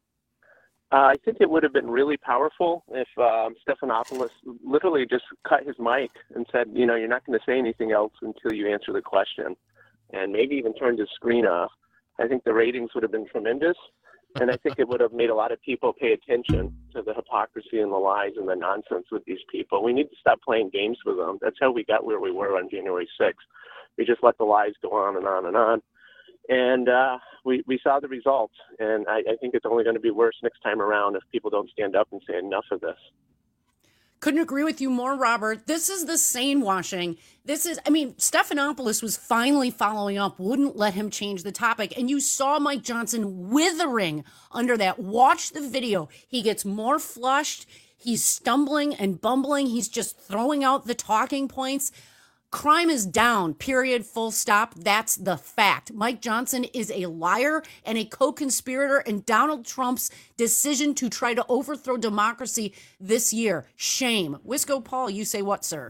I think it would have been really powerful if Stephanopoulos literally just cut his mic and said, you're not going to say anything else until you answer the question, and maybe even turned his screen off. I think the ratings would have been tremendous, and I think it would have made a lot of people pay attention to the hypocrisy and the lies and the nonsense with these people. We need to stop playing games with them. That's how we got where we were on January 6th. We just let the lies go on and on and on, and we saw the results, and I think it's only going to be worse next time around if people don't stand up and say enough of this. Couldn't agree with you more, Robert. This is the sane washing. Stephanopoulos was finally following up, wouldn't let him change the topic. And you saw Mike Johnson withering under that. Watch the video. He gets more flushed. He's stumbling and bumbling. He's just throwing out the talking points. Crime is down, period, full stop. That's the fact. Mike Johnson is a liar and a co-conspirator in Donald Trump's decision to try to overthrow democracy this year. Shame. Wisco Paul, you say what, sir?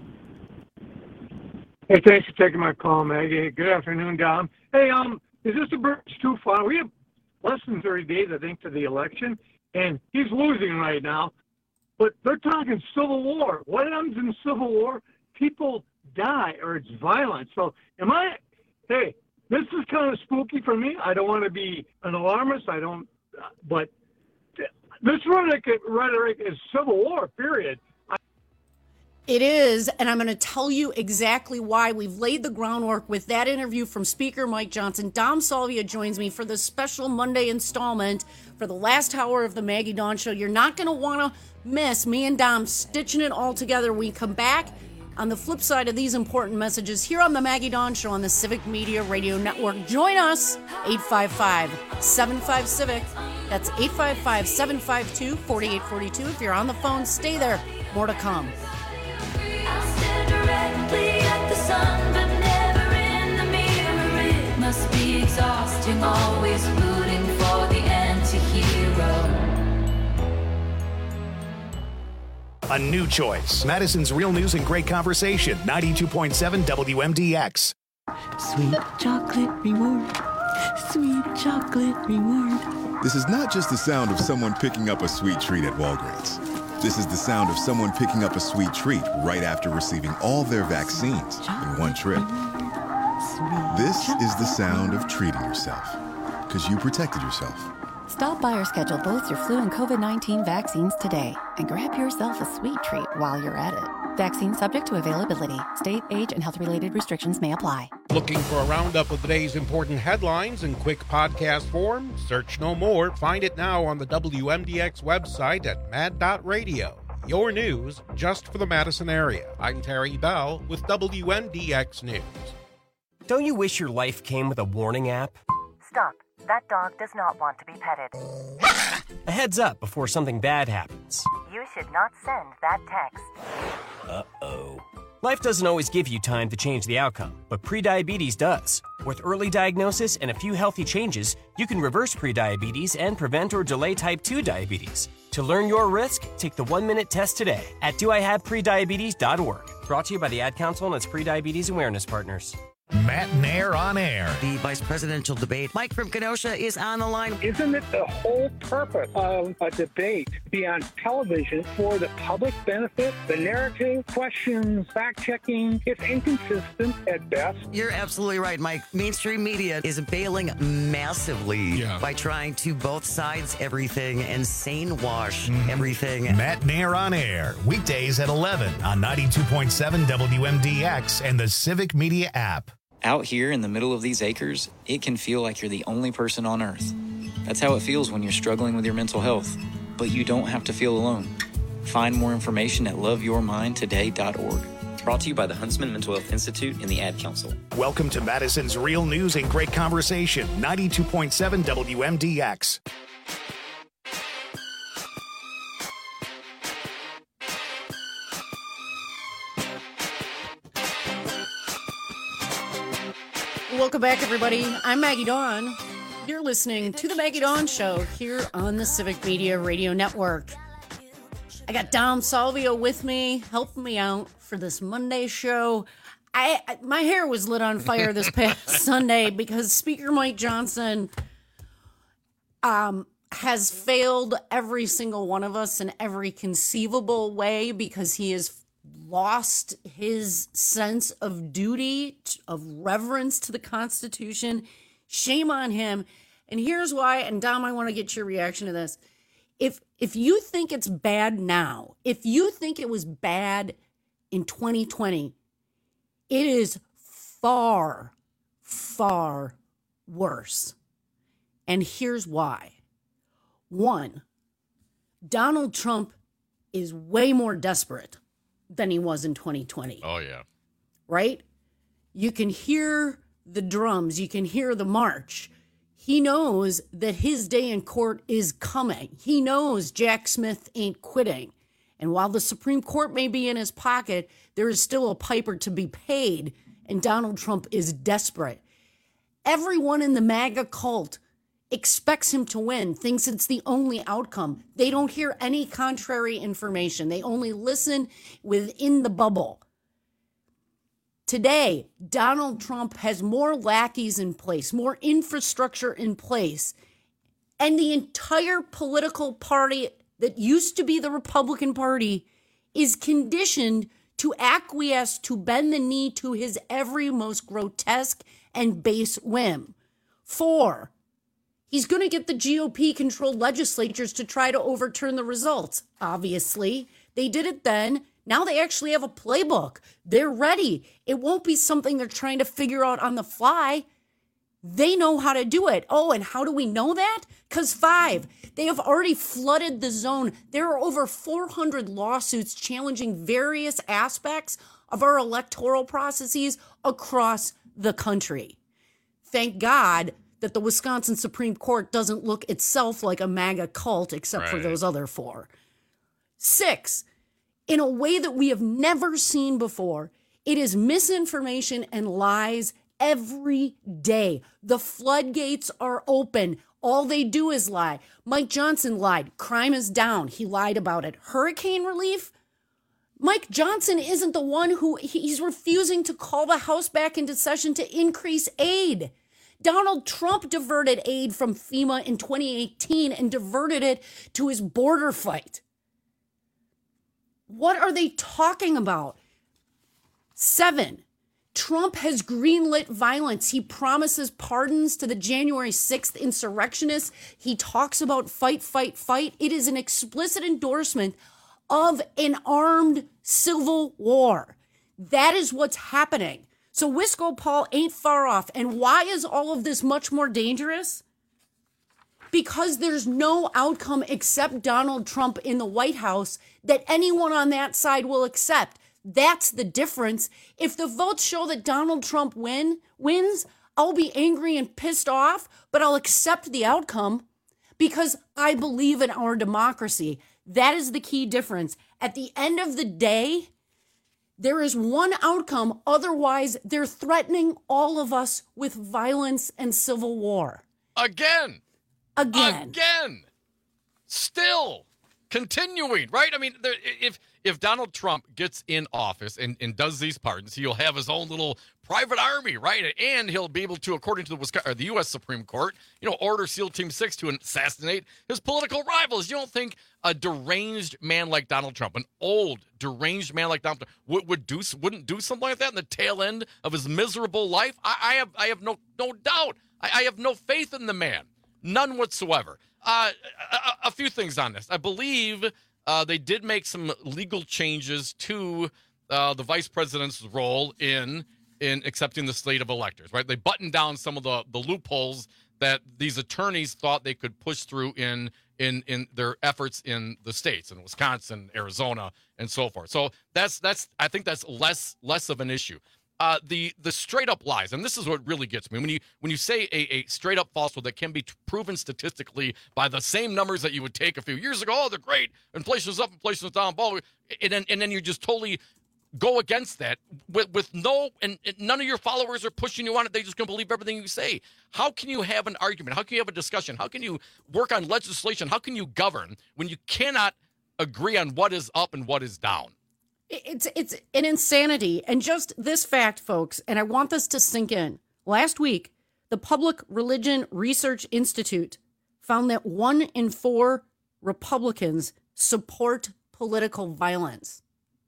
Hey, thanks for taking my call, Maggie. Good afternoon, Dom. Hey, is this a bridge too far? We have less than 30 days, I think, to the election, and he's losing right now. But they're talking civil war. What happens in civil war? People die or it's violent. So this is kind of spooky for me. I don't want to be an alarmist. But This rhetoric is civil war, period. It is, and I'm going to tell you exactly why. We've laid the groundwork with that interview from Speaker Mike Johnson. Dom Salvia joins me for the special Monday installment for the last hour of the Maggie Dawn Show. You're not going to want to miss me and Dom stitching it all together. We come back on the flip side of these important messages here on the Maggie Dawn Show on the Civic Media Radio Network. Join us, 855-75-CIVIC. That's 855-752-4842. If you're on the phone, stay there. More to come. At the sun, but never in the mirror. It must be exhausting, always rooting for the anti-hero. A new choice. Madison's Real News and Great Conversation. 92.7 WMDX. Sweet chocolate reward. Sweet chocolate reward. This is not just the sound of someone picking up a sweet treat at Walgreens. This is the sound of someone picking up a sweet treat right after receiving all their vaccines in one trip. This is the sound of treating yourself, because you protected yourself. Stop by or schedule both your flu and COVID-19 vaccines today and grab yourself a sweet treat while you're at it. Vaccine subject to availability. State, age, and health-related restrictions may apply. Looking for a roundup of the day's important headlines in quick podcast form? Search no more. Find it now on the WMDX website at mad.radio. Your news just for the Madison area. I'm Terry Bell with WMDX News. Don't you wish your life came with a warning app? Stop. That dog does not want to be petted. A heads up before something bad happens. You should not send that text. Uh-oh. Life doesn't always give you time to change the outcome, but prediabetes does. With early diagnosis and a few healthy changes, you can reverse prediabetes and prevent or delay type 2 diabetes. To learn your risk, take the 1-minute test today at doihaveprediabetes.org. Brought to you by the Ad Council and its Prediabetes Awareness Partners. Matt Nair on air. The vice presidential debate. Mike from Kenosha is on the line. Isn't it the whole purpose of a debate to be on television for the public benefit? The narrative, questions, fact-checking, it's inconsistent at best. You're absolutely right, Mike. Mainstream media is bailing massively by trying to both sides everything and sane wash everything. Matt Nair on air. Weekdays at 11 on 92.7 WMDX and the Civic Media app. Out here in the middle of these acres, it can feel like you're the only person on Earth. That's how it feels when you're struggling with your mental health. But you don't have to feel alone. Find more information at loveyourmindtoday.org. Brought to you by the Huntsman Mental Health Institute and the Ad Council. Welcome to Madison's Real News and Great Conversation, 92.7 WMDX. Welcome back, everybody. I'm Maggie Dawn. You're listening to The Maggie Dawn Show here on the Civic Media Radio Network. I got Dom Salvia with me, helping me out for this Monday show. My hair was lit on fire this past Sunday because Speaker Mike Johnson has failed every single one of us in every conceivable way because he has lost his sense of duty, of reverence to the Constitution. Shame on him. And here's why, and Dom, I want to get your reaction to this. If you think it's bad now, if you think it was bad in 2020, it is far, far worse. And here's why. One, Donald Trump is way more desperate than he was in 2020. Oh, yeah. Right? You can hear the drums. You can hear the march. He knows that his day in court is coming. He knows Jack Smith ain't quitting. And while the Supreme Court may be in his pocket, there is still a piper to be paid, and Donald Trump is desperate. Everyone in the MAGA cult expects him to win, thinks it's the only outcome. They don't hear any contrary information. They only listen within the bubble. Today, Donald Trump has more lackeys in place, more infrastructure in place, and the entire political party that used to be the Republican Party is conditioned to acquiesce, to bend the knee to his every most grotesque and base whim. 4, He's going to get the GOP-controlled legislatures to try to overturn the results. Obviously, they did it then. Now they actually have a playbook. They're ready. It won't be something they're trying to figure out on the fly. They know how to do it. Oh, and how do we know that? Because 5, they have already flooded the zone. There are over 400 lawsuits challenging various aspects of our electoral processes across the country. Thank God that the Wisconsin Supreme Court doesn't look itself like a MAGA cult except for those other 4. 6, in a way that we have never seen before, it is misinformation and lies every day. The floodgates are open. All they do is lie. Mike Johnson lied. Crime is down. He lied about it. Hurricane relief? Mike Johnson isn't the one he's refusing to call the House back into session to increase aid. Donald Trump diverted aid from FEMA in 2018 and diverted it to his border fight. What are they talking about? 7, Trump has greenlit violence. He promises pardons to the January 6th insurrectionists. He talks about fight, fight, fight. It is an explicit endorsement of an armed civil war. That is what's happening. So Wisco Paul ain't far off. And why is all of this much more dangerous? Because there's no outcome except Donald Trump in the White House that anyone on that side will accept. That's the difference. If the votes show that Donald Trump wins, I'll be angry and pissed off, but I'll accept the outcome because I believe in our democracy. That is the key difference. At the end of the day, there is one outcome. Otherwise, they're threatening all of us with violence and civil war. Again. Still continuing, right? I mean, if Donald Trump gets in office and does these pardons, he'll have his own little private army, right? And he'll be able to, according to the U.S. Supreme Court, order SEAL Team 6 to assassinate his political rivals. You don't think a deranged man like Donald Trump, an old deranged man like Donald Trump, wouldn't do something like that in the tail end of his miserable life? I have no doubt. I have no faith in the man, none whatsoever. A few things on this. I believe they did make some legal changes to the vice president's role in accepting the slate of electors, right? They buttoned down some of the loopholes that these attorneys thought they could push through in their efforts in the states, in Wisconsin, Arizona, and so forth. So that's I think that's less of an issue. The straight up lies, and this is what really gets me. When you say a straight up falsehood that can be proven statistically by the same numbers that you would take a few years ago, oh, they're great, inflation's up, inflation's down, and then you just totally go against that with and none of your followers are pushing you on it. They just can believe everything you say. How can you have an argument? How can you have a discussion? How can you work on legislation? How can you govern when you cannot agree on what is up and what is down? It's an insanity. And just this fact, folks, and I want this to sink in. Last week, the Public Religion Research Institute found that 1 in 4 Republicans support political violence.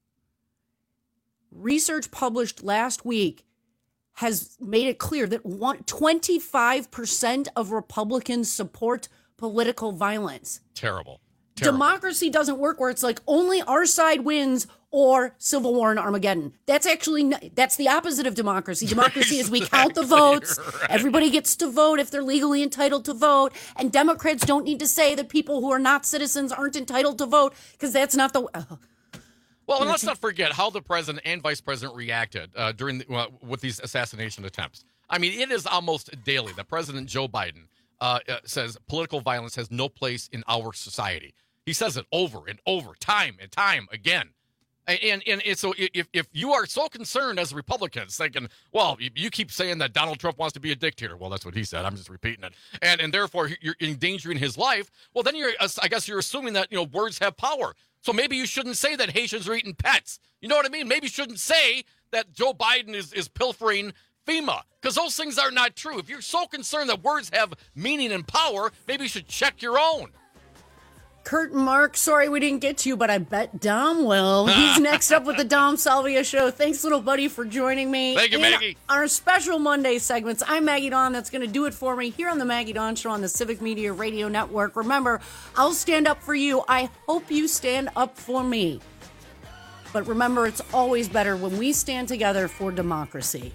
Research published last week has made it clear that 25% of Republicans support political violence. Terrible. Democracy doesn't work where it's like only our side wins or civil war and Armageddon. That's the opposite of democracy. Democracy is we count the votes. Right. Everybody gets to vote if they're legally entitled to vote. And Democrats don't need to say that people who are not citizens aren't entitled to vote because that's not the... Well, and let's not forget how the president and vice president reacted with these assassination attempts. I mean, it is almost daily that President Joe Biden says political violence has no place in our society. He says it over and over, time and time again. And so if you are so concerned as Republicans thinking, well, you keep saying that Donald Trump wants to be a dictator. Well, that's what he said. I'm just repeating it. And therefore you're endangering his life. Well, then I guess you're assuming that, words have power. So maybe you shouldn't say that Haitians are eating pets. You know what I mean? Maybe you shouldn't say that Joe Biden is pilfering FEMA, because those things are not true. If you're so concerned that words have meaning and power, maybe you should check your own. Kurt and Mark, sorry we didn't get to you, but I bet Dom will. He's next up with the Dom Salvia Show. Thanks, little buddy, for joining me. Thank you, Maggie. Our special Monday segments. I'm Maggie Dawn. That's going to do it for me here on the Maggie Dawn Show on the Civic Media Radio Network. Remember, I'll stand up for you. I hope you stand up for me. But remember, it's always better when we stand together for democracy.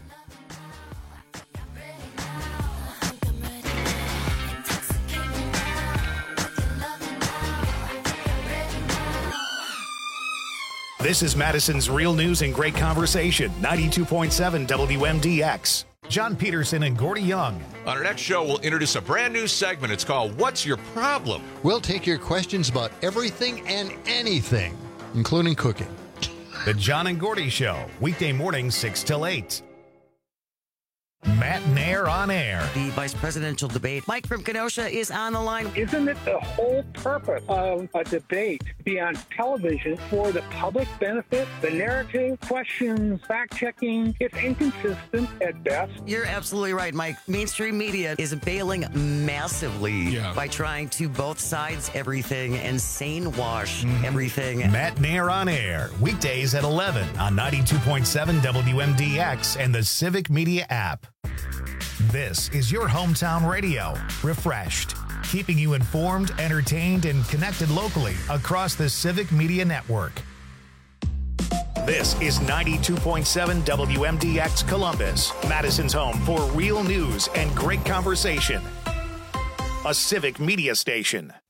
This is Madison's Real News and Great Conversation, 92.7 WMDX. John Peterson and Gordy Young. On our next show, we'll introduce a brand new segment. It's called What's Your Problem? We'll take your questions about everything and anything, including cooking. The John and Gordy Show, weekday mornings 6 till 8. Matt Nair on air. The vice presidential debate. Mike from Kenosha is on the line. Isn't it the whole purpose of a debate to be on television for the public benefit? The narrative, questions, fact-checking, it's inconsistent at best. You're absolutely right, Mike. Mainstream media is bailing massively by trying to both sides everything and sane wash everything. Matt Nair on air, weekdays at 11 on 92.7 WMDX and the Civic Media app. This is your hometown radio, refreshed, keeping you informed, entertained, and connected locally across the Civic Media Network. This is 92.7 WMDX Columbus, Madison's home for real news and great conversation. A Civic Media station.